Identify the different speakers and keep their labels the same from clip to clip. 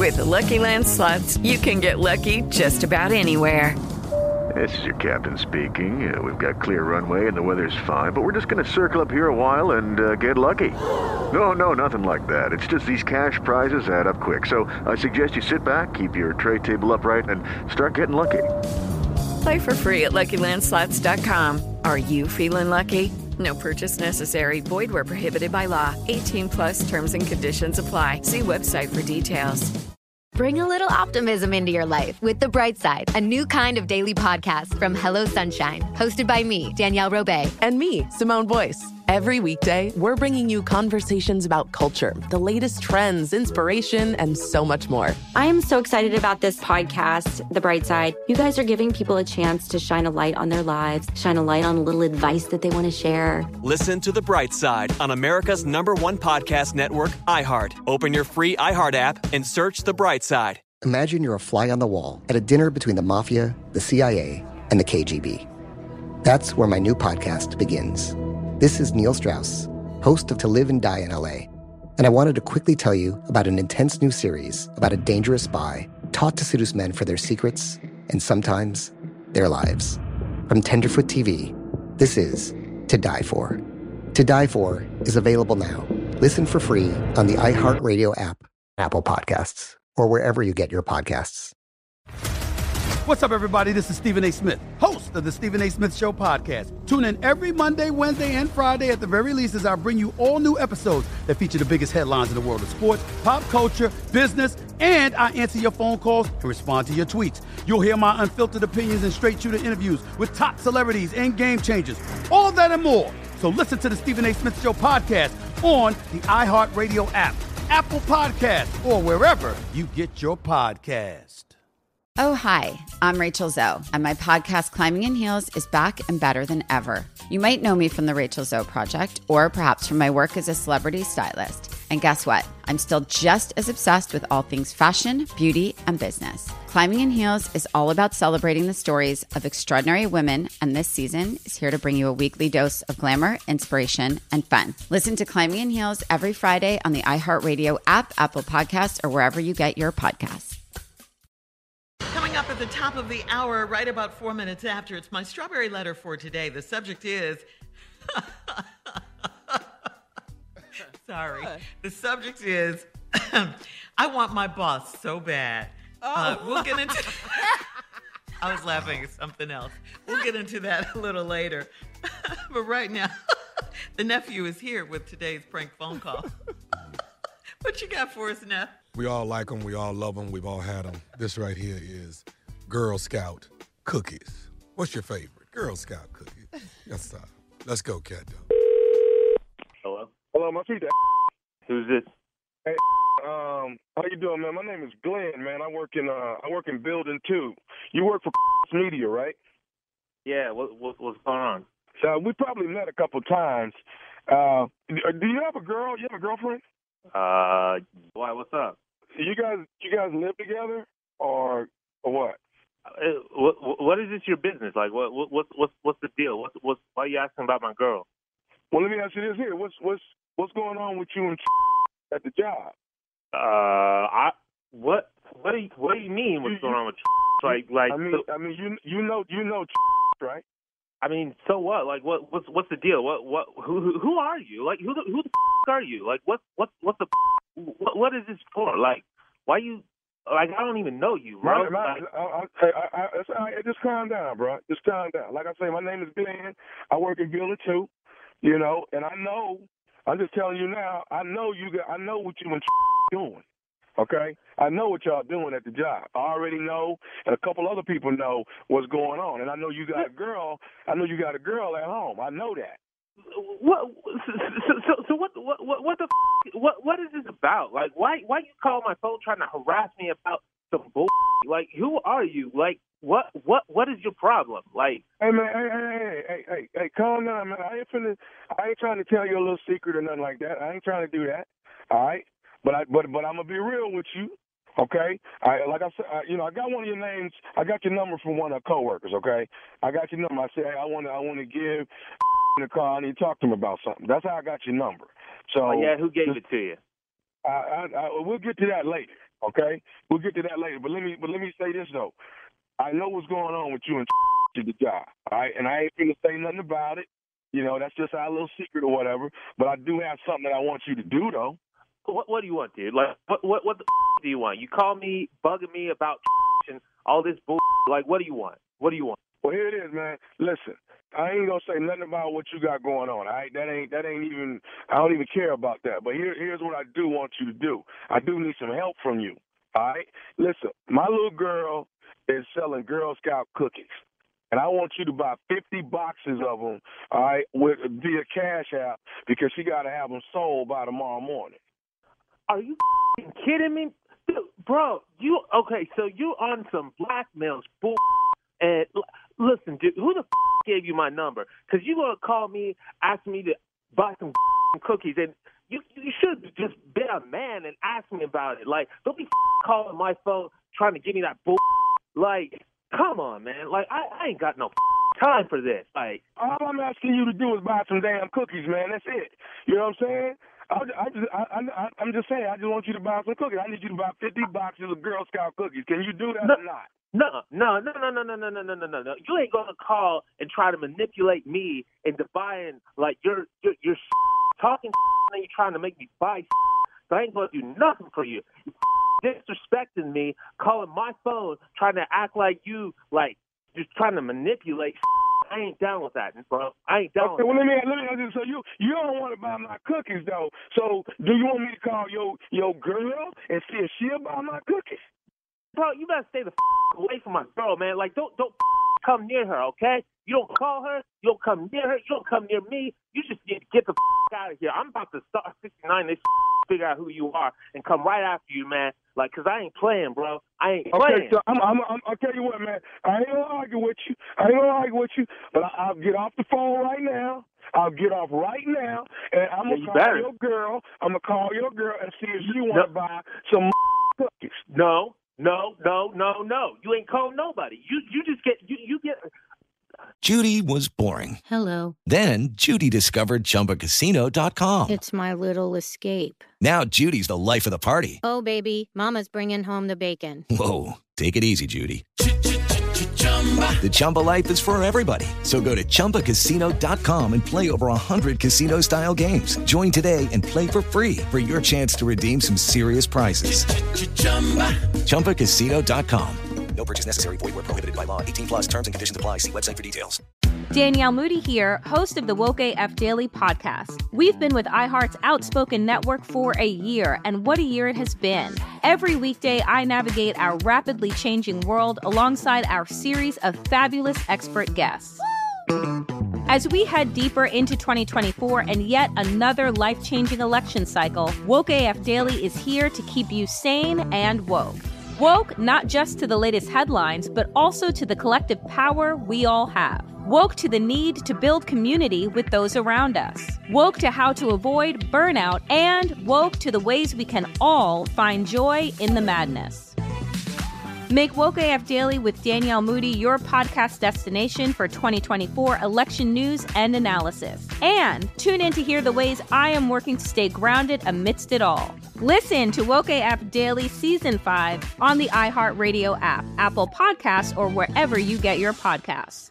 Speaker 1: With the Lucky Land Slots, you can get lucky just about anywhere.
Speaker 2: This is your captain speaking. We've got clear runway and the weather's fine, but we're just going to circle up here a while and get lucky. No, nothing like that. It's just these cash prizes add up quick. So I suggest you sit back, keep your tray table upright, and start getting lucky.
Speaker 1: Play for free at LuckyLandSlots.com. Are you feeling lucky? No purchase necessary. Void where prohibited by law. 18+ terms and conditions apply. See website for details.
Speaker 3: Bring a little optimism into your life with The Bright Side, a new kind of daily podcast from Hello Sunshine, hosted by me, Danielle Robay.
Speaker 4: And me, Simone Boyce. Every weekday, we're bringing you conversations about culture, the latest trends, inspiration, and so much more.
Speaker 5: I am so excited about this podcast, The Bright Side. You guys are giving people a chance to shine a light on their lives, shine a light on a little advice that they want to share.
Speaker 6: Listen to The Bright Side on America's #1 podcast network, iHeart. Open your free iHeart app and search The Bright Side.
Speaker 7: Imagine you're a fly on the wall at a dinner between the mafia, the CIA, and the KGB. That's where my new podcast begins. This is Neil Strauss, host of To Live and Die in LA, and I wanted to quickly tell you about an intense new series about a dangerous spy taught to seduce men for their secrets and sometimes their lives. From Tenderfoot TV, this is To Die For. To Die For is available now. Listen for free on the iHeartRadio app, Apple Podcasts, or wherever you get your podcasts.
Speaker 8: What's up, everybody? This is Stephen A. Smith, host of the Stephen A. Smith Show podcast. Tune in every Monday, Wednesday, and Friday at the very least as I bring you all new episodes that feature the biggest headlines in the world of sports, pop culture, business, and I answer your phone calls and respond to your tweets. You'll hear my unfiltered opinions and straight-shooter interviews with top celebrities and game changers. All of that and more. So listen to the Stephen A. Smith Show podcast on the iHeartRadio app, Apple Podcasts, or wherever you get your podcast.
Speaker 9: Oh, hi, I'm Rachel Zoe, and my podcast, Climbing in Heels, is back and better than ever. You might know me from the Rachel Zoe Project, or perhaps from my work as a celebrity stylist. And guess what? I'm still just as obsessed with all things fashion, beauty, and business. Climbing in Heels is all about celebrating the stories of extraordinary women, and this season is here to bring you a weekly dose of glamour, inspiration, and fun. Listen to Climbing in Heels every Friday on the iHeartRadio app, Apple Podcasts, or wherever you get your podcasts.
Speaker 10: Coming up at the top of the hour, right about 4 minutes after, it's my strawberry letter for today. The subject is... Sorry. The subject is, I want my boss so bad. We'll get into... I was laughing at something else. We'll get into that a little later. But right now, the nephew is here with today's prank phone call. What you got for us, Neff?
Speaker 11: We all like them. We all love them. We've all had them. This right here is Girl Scout cookies. What's your favorite? Girl Scout cookies. Yes, sir. Let's go, cat dog.
Speaker 12: Hello?
Speaker 13: Hello, my feet.
Speaker 12: Who's this?
Speaker 13: Hey, how you doing, man? My name is Glenn, man. I work in Building 2. You work for Media, right?
Speaker 12: Yeah. What's going on?
Speaker 13: So we probably met a couple times. Do you have a girl? You have a girlfriend?
Speaker 12: Why? What's up?
Speaker 13: You guys live together or what?
Speaker 12: What is this your business? Like, what's the deal? Why are you asking about my girl?
Speaker 13: Well, let me ask you this here. What's going on with you and at the job?
Speaker 12: What do you mean? What's going on with like?
Speaker 13: I mean, you know, right?
Speaker 12: I mean, so what? Like, what's the deal? Who are you? Like, who the are you? Like, what is this for? Like, why you? Like, I don't even know you, bro.
Speaker 13: Just calm down, bro. Just calm down. Like I say, my name is Glenn. I work in Building 2, you know, and I know. I'm just telling you now. I know what you and doing. Okay, I know what y'all doing at the job. I already know, and a couple other people know what's going on. And I know you got a girl. I know you got a girl at home. I know that.
Speaker 12: What? So what the? What is this about? Like, why you call my phone trying to harass me about some bull? Like, who are you? Like, what is your problem? Like,
Speaker 13: hey man, hey, calm down, man. I ain't trying to tell you a little secret or nothing like that. I ain't trying to do that. All right. But I'm gonna be real with you, okay? Like I said, I got one of your names. I got your number from one of our coworkers, okay? I got your number. I said, hey, I want to give the call. I need to talk to him about something. That's how I got your number. So
Speaker 12: who gave it to you?
Speaker 13: We'll get to that later. Okay, we'll get to that later. But let me say this though. I know what's going on with you and to the job. All right, and I ain't finna say nothing about it. You know, that's just our little secret or whatever. But I do have something that I want you to do though.
Speaker 12: What do you want, dude? Like, what the do you want? You call me, bugging me about and all this bull. Like, what do you want? What do you want?
Speaker 13: Well, here it is, man. Listen, I ain't gonna say nothing about what you got going on. All right, that ain't even. I don't even care about that. But here's what I do want you to do. I do need some help from you. All right, listen. My little girl is selling Girl Scout cookies, and I want you to buy 50 boxes of them. All right, via Cash App because she got to have them sold by tomorrow morning.
Speaker 12: Are you kidding me? Dude, bro, so you on some blackmail bull. And listen, dude, who the gave you my number? Because you going to call me, ask me to buy some cookies, and you should have just been a man and asked me about it. Like, don't be calling my phone trying to give me that bull. Like, come on, man. Like, I ain't got no time for this. Like,
Speaker 13: all I'm asking you to do is buy some damn cookies, man. That's it. You know what I'm saying? I'm just saying, I just want you to buy some cookies. I need you to buy 50 boxes of Girl Scout cookies. Can you do that or not?
Speaker 12: No. You ain't gonna call and try to manipulate me into buying, like, you're talking and you're trying to make me buy. So I ain't gonna do nothing for you. You're disrespecting me, calling my phone, trying to act like you, like, just trying to manipulate. I ain't down with that, bro. I ain't down with that.
Speaker 13: Well, let me ask you, so you don't want to buy my cookies, though. So do you want me to call your girl and see if she'll buy my cookies?
Speaker 12: Bro, you better stay the away from my girl, man. Like, don't come near her, okay? You don't call her. You don't come near her. You don't come near me. You just get the out of here. I'm about to start 69. They figure out who you are and come right after you, man. Like, because I ain't playing, bro. I ain't playing.
Speaker 13: Okay, so I'll tell you what, man. I ain't going to argue with you. But I'll get off the phone right now. I'll get off right now, and I'm going to call your girl. I'm going to call your girl and see if she want to buy some cookies.
Speaker 12: No. You ain't called nobody. You just get you get.
Speaker 14: Judy was boring.
Speaker 15: Hello.
Speaker 14: Then Judy discovered ChumbaCasino.com.
Speaker 15: It's my little escape.
Speaker 14: Now Judy's the life of the party.
Speaker 15: Oh, baby, mama's bringing home the bacon.
Speaker 14: Whoa, take it easy, Judy. The Chumba life is for everybody. So go to ChumbaCasino.com and play over 100 casino-style games. Join today and play for free for your chance to redeem some serious prizes. ChumbaCasino.com.
Speaker 16: No purchase necessary. Void where prohibited by law. 18 plus terms and conditions apply. See website for details.
Speaker 17: Danielle Moody here, host of the Woke AF Daily podcast. We've been with iHeart's Outspoken Network for a year, and what a year it has been. Every weekday, I navigate our rapidly changing world alongside our series of fabulous expert guests. As we head deeper into 2024 and yet another life-changing election cycle, Woke AF Daily is here to keep you sane and woke. Woke not just to the latest headlines, but also to the collective power we all have. Woke to the need to build community with those around us. Woke to how to avoid burnout, and woke to the ways we can all find joy in the madness. Make Woke AF Daily with Danielle Moody your podcast destination for 2024 election news and analysis. And tune in to hear the ways I am working to stay grounded amidst it all. Listen to Woke AF Daily Season 5 on the iHeartRadio app, Apple Podcasts, or wherever you get your podcasts.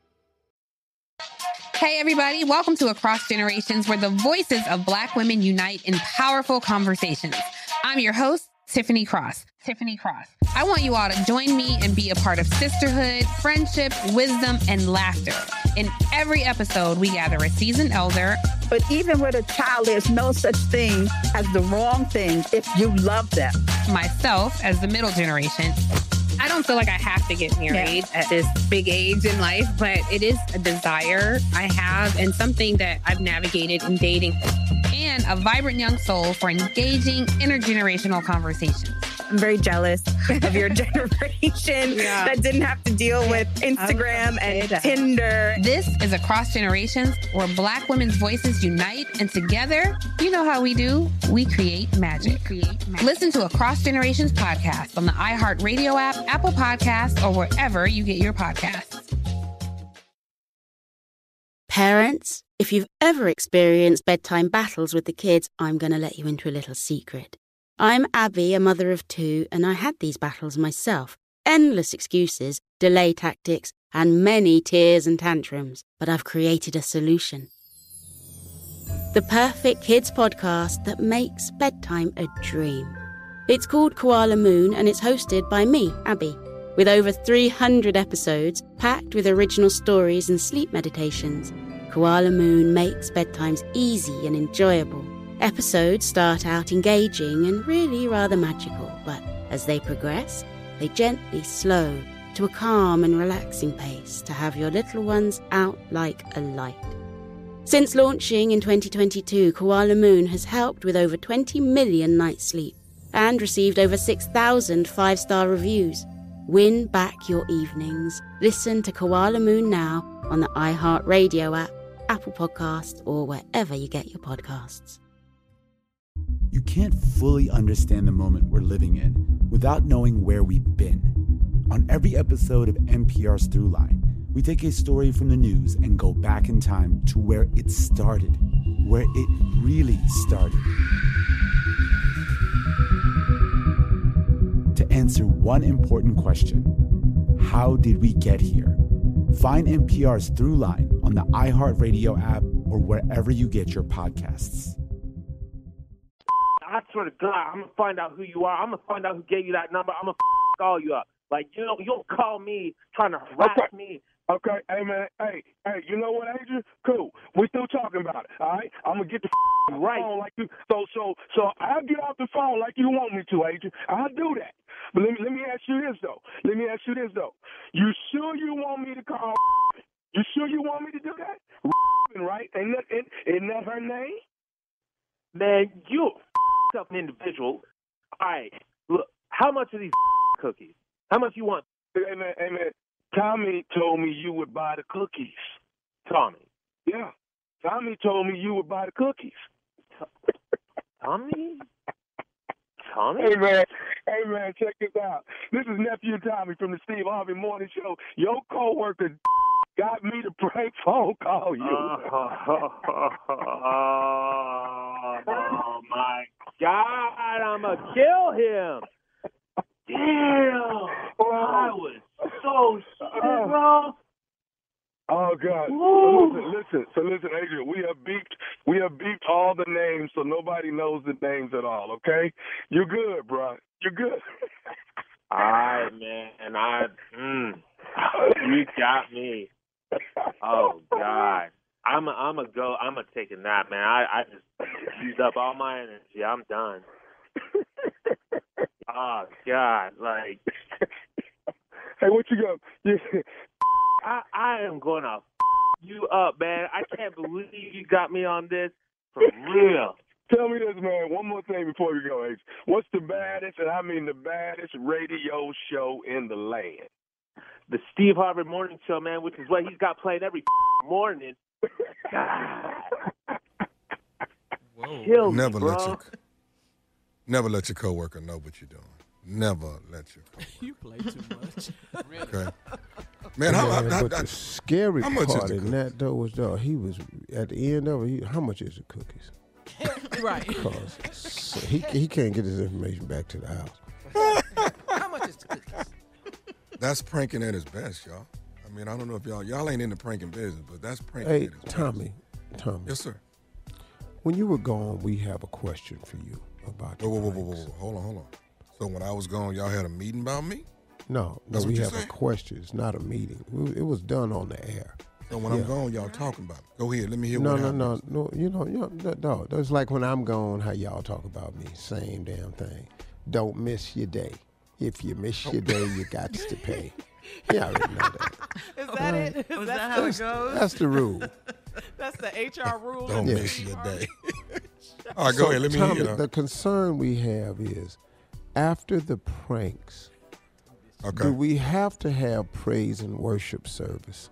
Speaker 18: Hey, everybody. Welcome to Across Generations, where the voices of Black women unite in powerful conversations. I'm your host, Tiffany Cross. I want you all to join me and be a part of sisterhood, friendship, wisdom, and laughter. In every episode, we gather a seasoned elder.
Speaker 19: But even with a child, there's no such thing as the wrong thing if you love them.
Speaker 18: Myself as the middle generation. I don't feel like I have to get married at this big age in life, but it is a desire I have and something that I've navigated in dating. And a vibrant young soul for engaging intergenerational conversations.
Speaker 20: I'm very jealous of your generation that didn't have to deal with Instagram and Tinder.
Speaker 18: This is Across Generations, where Black women's voices unite, and together, you know how we do, we create magic. Listen to Across Generations podcast on the iHeartRadio app, Apple Podcasts, or wherever you get your podcasts.
Speaker 21: Parents, if you've ever experienced bedtime battles with the kids, I'm going to let you into a little secret. I'm Abby, a mother of 2, and I had these battles myself. Endless excuses, delay tactics, and many tears and tantrums. But I've created a solution. The perfect kids podcast that makes bedtime a dream. It's called Koala Moon, and it's hosted by me, Abby. With over 300 episodes, packed with original stories and sleep meditations, Koala Moon makes bedtimes easy and enjoyable. Episodes start out engaging and really rather magical, but as they progress, they gently slow to a calm and relaxing pace to have your little ones out like a light. Since launching in 2022, Koala Moon has helped with over 20 million nights sleep and received over 6,000 5-star reviews. Win back your evenings. Listen to Koala Moon now on the iHeartRadio app, Apple Podcasts, or wherever you get your podcasts.
Speaker 2: You can't fully understand the moment we're living in without knowing where we've been. On every episode of NPR's Throughline, we take a story from the news and go back in time to where it started, where it really started. To answer one important question: how did we get here? Find NPR's Throughline on the iHeartRadio app or wherever you get your podcasts.
Speaker 12: I swear to God, I'm going to find out who you are. I'm going to find out who gave you that number. I'm going to call you up. Like, you know, you'll call me trying to harass me.
Speaker 13: Okay, hey, man, hey, you know what, Adrian? Cool. We still talking about it, all right? I'm going to get the right phone like you. So I'll get off the phone like you want me to, Adrian. I'll do that. But let me ask you this, though. You sure you want me to call? You sure you want me to do that? Right? Isn't that her name?
Speaker 12: Man, you an individual. All right, look, how much are these cookies? How much you want?
Speaker 13: Hey, man, Tommy told me you would buy the cookies.
Speaker 12: Tommy?
Speaker 13: Yeah. Tommy told me you would buy the cookies.
Speaker 12: Tommy?
Speaker 13: Hey, man, check this out. This is Nephew Tommy from the Steve Harvey Morning Show. Your co-worker got me to prank phone call you.
Speaker 12: Oh, my God, I'm going to kill him. Damn. I was so shit, bro.
Speaker 13: Oh, God. So listen, Adrian, we have beeped all the names so nobody knows the names at all, okay? You're good, bro. You're good.
Speaker 12: All right, man. You got me. Oh, God. I'm going to take a nap, man. I just used up all my energy. I'm done. Oh, God. Like.
Speaker 13: Hey, what you got?
Speaker 12: I am going to you up, man. I can't believe you got me on this. For real.
Speaker 13: Tell me this, man. One more thing before we go, H. What's the baddest, and I mean the baddest radio show in the land?
Speaker 12: The Steve Harvey Morning Show, man, which is what he's got playing every morning. God. Kill me, bro.
Speaker 11: Never let your coworker know what you're doing. Never let your coworker.
Speaker 22: You play too much.
Speaker 11: Okay. Man,
Speaker 23: but the scary
Speaker 11: how much
Speaker 23: part
Speaker 11: is the
Speaker 23: in that though was he was at the end of it. How much is the cookies?
Speaker 22: Right.
Speaker 23: Because he can't get his information back to the house.
Speaker 22: How much is the cookies?
Speaker 11: That's pranking at its best, y'all. I mean, I don't know if y'all ain't in the pranking business, but that's pranking
Speaker 23: Hey,
Speaker 11: at its
Speaker 23: Tommy.
Speaker 11: Yes, sir.
Speaker 23: When you were gone, we have a question for you about the
Speaker 11: Whoa. Hold on. So when I was gone, y'all had a meeting about me?
Speaker 23: No, we have a question. It's not a meeting. It was done on the air.
Speaker 11: So when I'm gone, y'all talking about it. Go ahead, let me hear what happened.
Speaker 23: No. No. That's like when I'm gone, how y'all talk about me. Same damn thing. Don't miss your day. If you miss your day, you got to pay. Yeah, I already know that.
Speaker 22: Is that it?
Speaker 10: Is that how it goes?
Speaker 23: That's the rule.
Speaker 22: That's the HR rule.
Speaker 11: Don't miss your day. All right, go ahead. Let me
Speaker 23: Tommy,
Speaker 11: hear it.
Speaker 23: The concern we have is after the pranks, do we have to have praise and worship service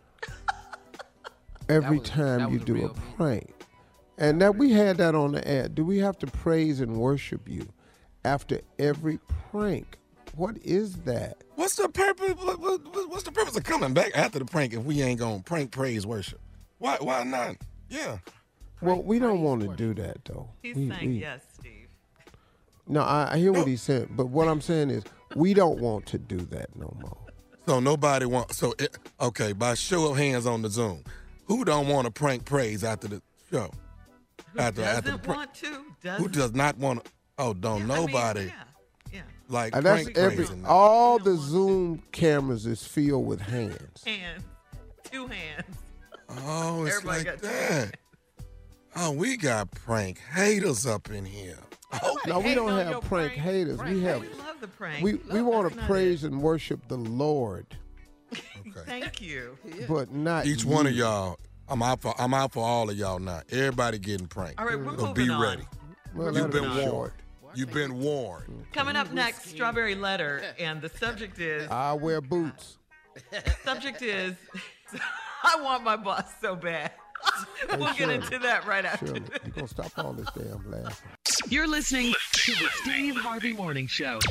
Speaker 23: every time you do a prank? And that we had that on the air. Do we have to praise and worship you after every prank? What is that?
Speaker 11: What's the purpose? What's the purpose of coming back after the prank if we ain't gonna prank, praise, worship? Why not? Yeah.
Speaker 23: Well, we don't want to do that though.
Speaker 10: He's saying yes, Steve.
Speaker 23: No, I hear what he's saying, but what I'm saying is we don't want to do that no more.
Speaker 11: So nobody wants. Okay. By show of hands on the Zoom, who don't want to prank praise after the show?
Speaker 10: Who doesn't want to?
Speaker 11: Who does not want to? Oh, don't nobody.
Speaker 10: Yeah.
Speaker 11: Like
Speaker 23: And that's
Speaker 11: prank praising.
Speaker 23: all the Zoom cameras is filled with hands.
Speaker 10: Hands. 2 hands.
Speaker 11: Oh, it's
Speaker 10: Everybody
Speaker 11: like
Speaker 10: got 2
Speaker 11: that.
Speaker 10: hands.
Speaker 11: Oh, we got prank haters up in here. Oh,
Speaker 23: No, we don't have prank haters. We have.
Speaker 10: We love the prank.
Speaker 23: We want to praise and worship the Lord,
Speaker 10: Thank you.
Speaker 23: but not
Speaker 11: Each one of y'all. I'm out for all of y'all now. Everybody getting pranked.
Speaker 10: All right, we're
Speaker 11: so be
Speaker 10: moving on.
Speaker 11: ready.
Speaker 23: Well,
Speaker 11: You've
Speaker 23: that'll
Speaker 11: been
Speaker 23: be
Speaker 11: warned. You've been warned.
Speaker 10: Coming up next, Strawberry Letter, and the subject is.
Speaker 23: I wear boots.
Speaker 10: Subject is. I want my boss so bad. We'll get
Speaker 23: Shirley,
Speaker 10: into that right after.
Speaker 23: Shirley, you gonna stop all this damn laughing?
Speaker 1: You're listening to the Steve Harvey Morning Show.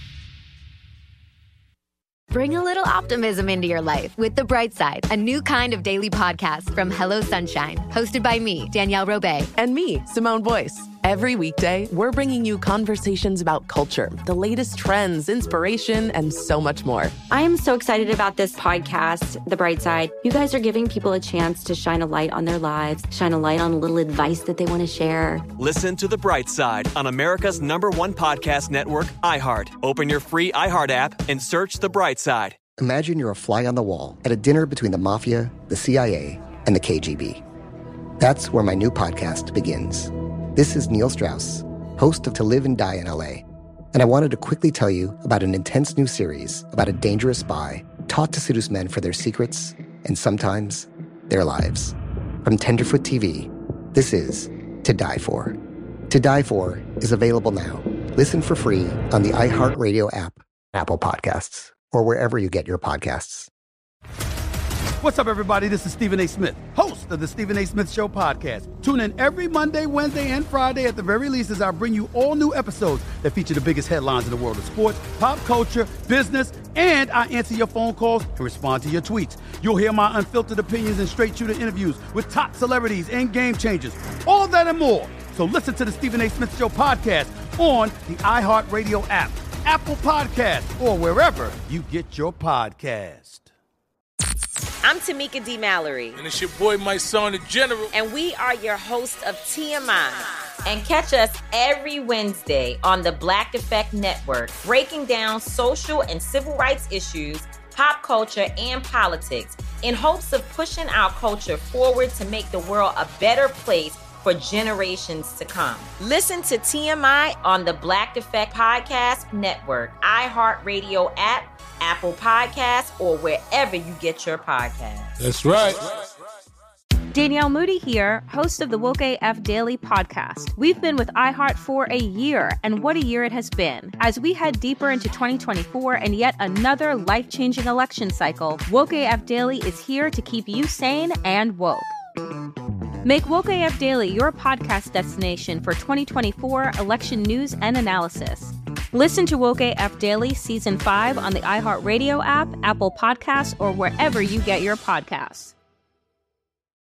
Speaker 3: Bring a little optimism into your life with The Bright Side, a new kind of daily podcast from Hello Sunshine, hosted by me, Danielle Robay.
Speaker 4: And me, Simone Boyce. Every weekday, we're bringing you conversations about culture, the latest trends, inspiration, and so much more.
Speaker 5: I am so excited about this podcast, The Bright Side. You guys are giving people a chance to shine a light on their lives, shine a light on a little advice that they want to share.
Speaker 6: Listen to The Bright Side on America's #1 podcast network, iHeart. Open your free iHeart app and search The Bright Side.
Speaker 7: Imagine you're a fly on the wall at a dinner between the mafia, the CIA, and the KGB. That's where my new podcast begins. This is Neil Strauss, host of To Live and Die in LA, and I wanted to quickly tell you about an intense new series about a dangerous spy taught to seduce men for their secrets and sometimes their lives. From Tenderfoot TV, this is To Die For. To Die For is available now. Listen for free on the iHeartRadio app, Apple Podcasts, or wherever you get your podcasts.
Speaker 8: What's up, everybody? This is Stephen A. Smith, host of the Stephen A. Smith Show podcast. Tune in every Monday, Wednesday, and Friday at the very least as I bring you all new episodes that feature the biggest headlines in the world of sports, pop culture, business, and I answer your phone calls and respond to your tweets. You'll hear my unfiltered opinions and straight-shooter interviews with top celebrities and game changers. All that and more. So listen to the Stephen A. Smith Show podcast on the iHeartRadio app, Apple Podcasts, or wherever you get your podcast.
Speaker 24: I'm Tamika D. Mallory.
Speaker 25: And it's your boy, my son, the General.
Speaker 24: And we are your hosts of TMI. And catch us every Wednesday on the Black Effect Network, breaking down social and civil rights issues, pop culture, and politics in hopes of pushing our culture forward to make the world a better place for generations to come. Listen to TMI on the Black Effect Podcast Network, iHeartRadio app, Apple Podcasts, or wherever you get your podcasts.
Speaker 25: That's right.
Speaker 17: Danielle Moody here, host of the Woke AF Daily podcast. We've been with iHeart for a year, and what a year it has been. As we head deeper into 2024 and yet another life-changing election cycle, Woke AF Daily is here to keep you sane and woke. Make Woke AF Daily your podcast destination for 2024 election news and analysis. Listen to Woke AF Daily Season 5 on the iHeartRadio app, Apple Podcasts, or wherever you get your podcasts.